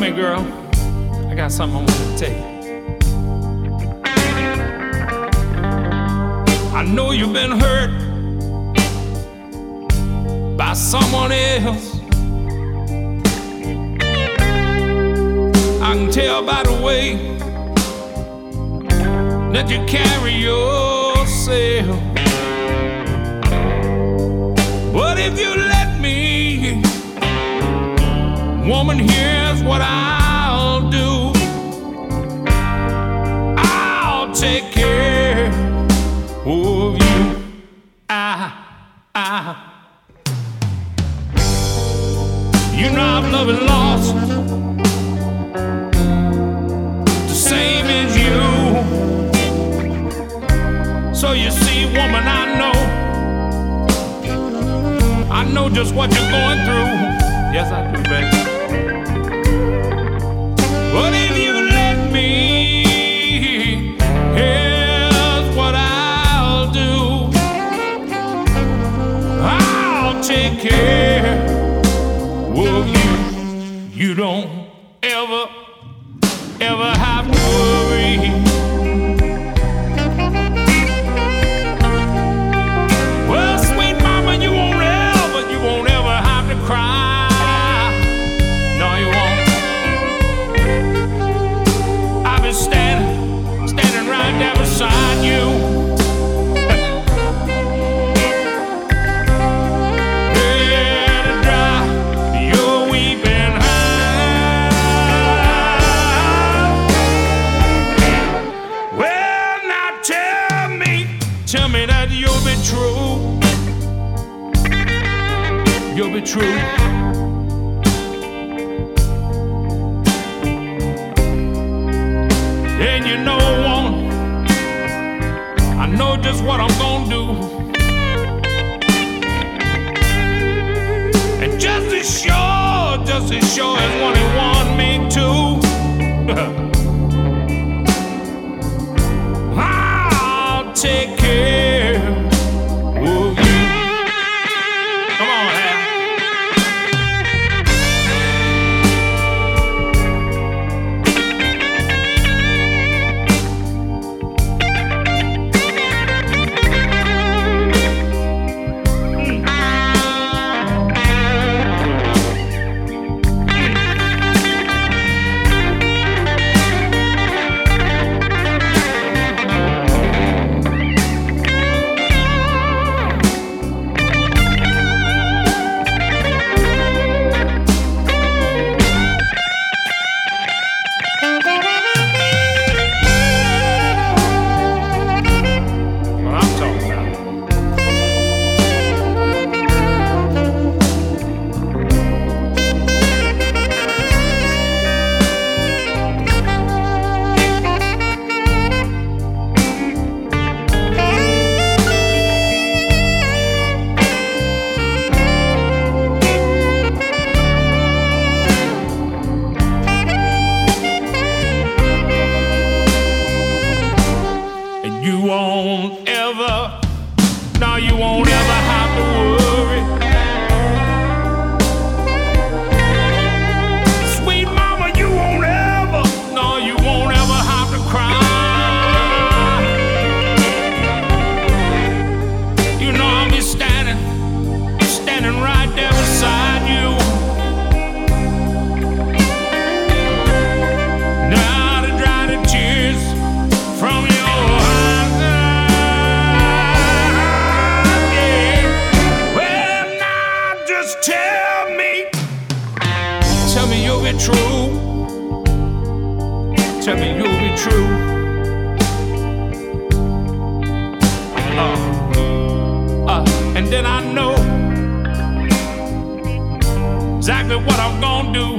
Hey girl, I got something I want to tell you. I know you've been hurt by someone else. I can tell by the way that you carry yourself. But if you let me, woman, here's what I'll do. I'll take care of you. You know I've loved and lost the same as you. So you see, woman, I know just what you're going through. Yes, I do, baby. But if you let me, here's what I'll do. I'll take care of you. You don't ever have to worry. Well, sweet mama, you won't ever have to cry. No, you won't. I've been standing right there beside you. Ready to dry your weeping eye. Well, now tell me that you'll be true. You'll be true. And you know, woman, I know just what I'm gonna do. And just as sure as one and one made two, I'll take care of you. Come on, Hal. You won't ever have to worry. Sweet mama, you won't ever have to cry. You know I'll be standing right there beside you. Now to dry the tears from your eyes. Tell me you'll be true. Tell me you'll be true. And then I know exactly what I'm gonna do.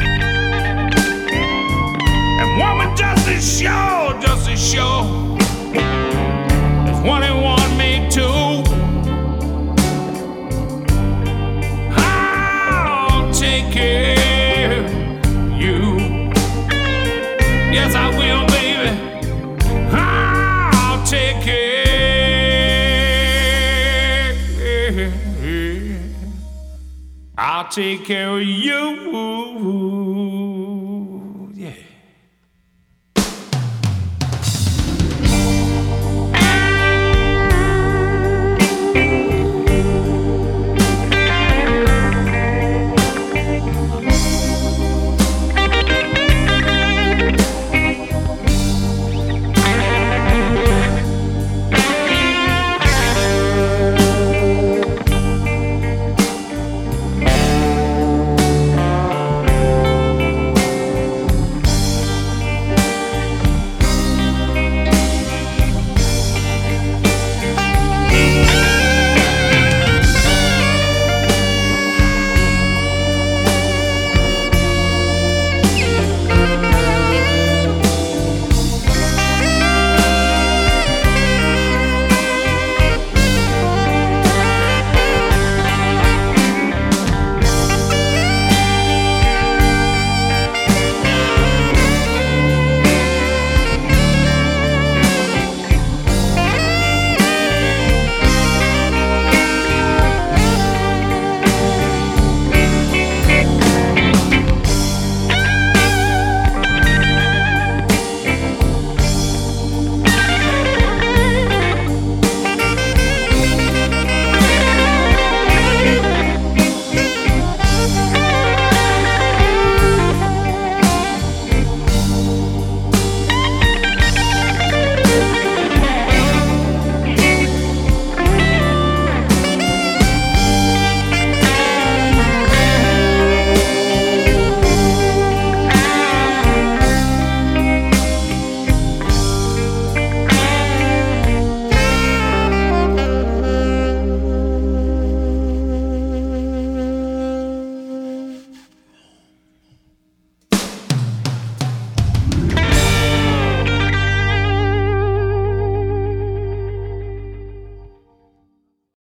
And woman, just as sure as one and one made two, I'll take care of you. Yes, I will, baby. I'll take care. I'll take care of you.